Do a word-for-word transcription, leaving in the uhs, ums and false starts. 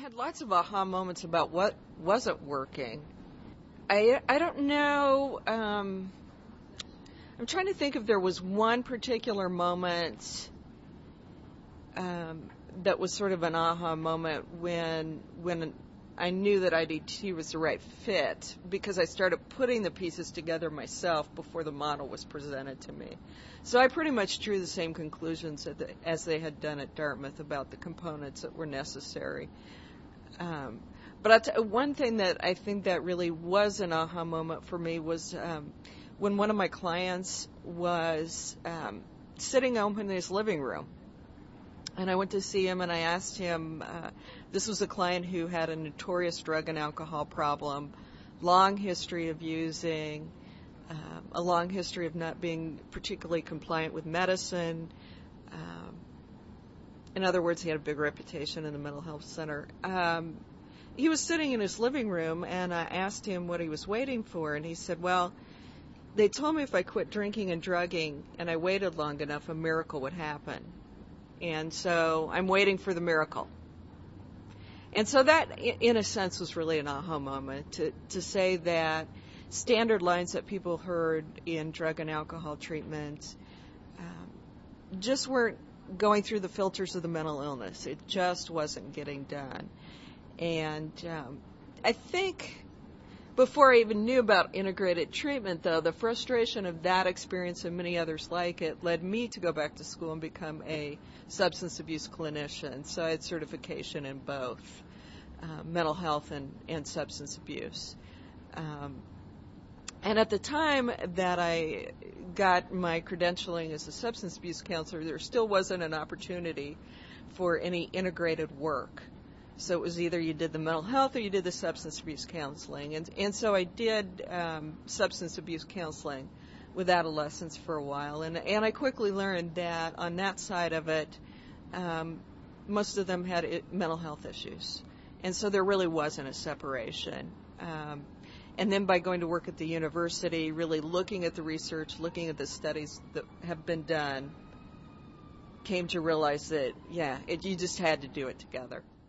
had lots of aha moments about what wasn't working. I I don't know. Um, I'm trying to think if there was one particular moment um, that was sort of an aha moment when when I knew that I D T was the right fit, because I started putting the pieces together myself before the model was presented to me. So I pretty much drew the same conclusions as they had done at Dartmouth about the components that were necessary. Um, but I'll t- one thing that I think that really was an aha moment for me was um, when one of my clients was um, sitting home in his living room. And I went to see him, and I asked him, uh, this was a client who had a notorious drug and alcohol problem, long history of using, um, a long history of not being particularly compliant with medicine. Um, in other words, he had a big reputation in the mental health center. Um, he was sitting in his living room, and I asked him what he was waiting for, and he said, well, they told me if I quit drinking and drugging and I waited long enough, a miracle would happen. And so I'm waiting for the miracle. And so that, in a sense, was really an aha moment, to, to say that standard lines that people heard in drug and alcohol treatment um, just weren't going through the filters of the mental illness. It just wasn't getting done. And um, I think before I even knew about integrated treatment, though, the frustration of that experience and many others like it led me to go back to school and become a substance abuse clinician. So I had certification in both uh, mental health and, and substance abuse. Um, and at the time that I got my credentialing as a substance abuse counselor, there still wasn't an opportunity for any integrated work. So it was either you did the mental health or you did the substance abuse counseling. And and so I did um, substance abuse counseling with adolescents for a while. And, and I quickly learned that on that side of it, um, most of them had it, mental health issues. And so there really wasn't a separation. Um, and then by going to work at the university, really looking at the research, looking at the studies that have been done, came to realize that, yeah, it, you just had to do it together.